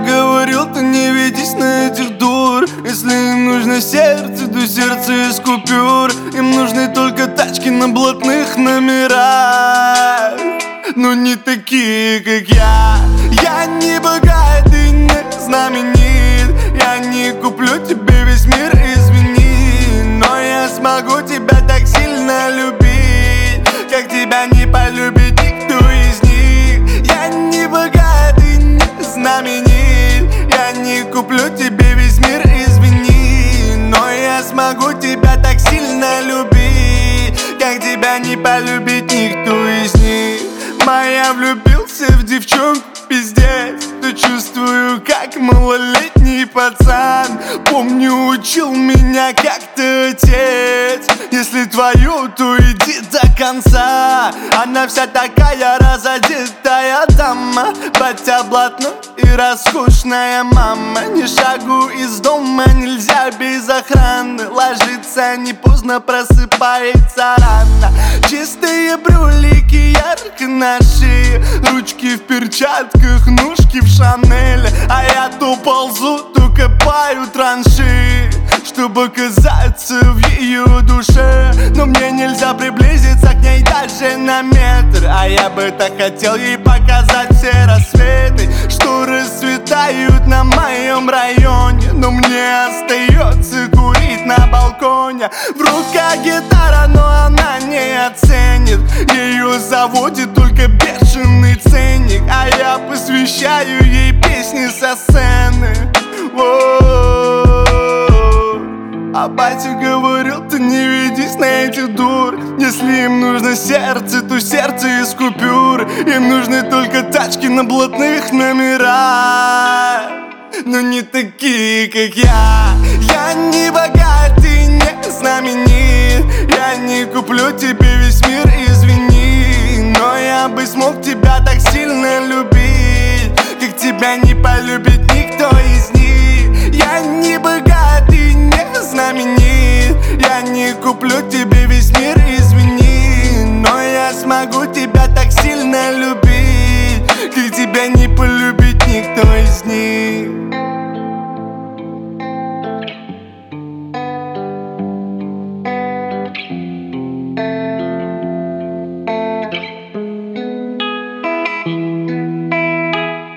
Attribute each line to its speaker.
Speaker 1: говорил, ты не ведись на этих дур. Если им нужно сердце, то сердце из купюр. Им нужны только тачки на блатных номерах, но не такие, как я. Я не богат и не знаменит. Я не куплю тебе весь мир, извини, но я смогу тебя так сильно любить, как тебя не полюбит никто из них. Я не богат и не знаменит. Я не куплю тебе весь мир, извини, но я смогу тебя так сильно любить, как тебя не полюбит никто из них. Моя влюбился в девчонку, пиздец, то чувствую, как малолетний пацан. Помню, учил меня как-то отец: если твою, то иди до конца. Она вся такая разодетая дама, батя блатной и роскошная мама. Ни шагу из дома нельзя без охраны. Ложится не поздно, просыпается рано. Чистые брюлики ярко на шее, ручки в перчатках, ножки в Шанель. А я то ползу, то копаю траншеи, чтобы оказаться в ее душе. Но мне нельзя приблизиться к ней даже на метр, а я бы так хотел ей показать все рассветы, что расцветают на моем районе. Но мне остается курить на балконе. В руках гитара, но она не оценит. Ее заводит только бешеный ценник, а я посвящаю ей песни со сцены. А батя говорил, ты не ведись на этих дур. Если им нужно сердце, то сердце из купюр. Им нужны только тачки на блатных номерах, но не такие, как я. Я не богат и не знаменит. Я не куплю тебе весь мир, извини, но я бы смог тебя так сильно любить, как тебя не полюбит никто из них. Я не богат и не знаменит. Я не куплю тебе весь мир, извини, но я смогу тебя так сильно любить, как тебя не полюбит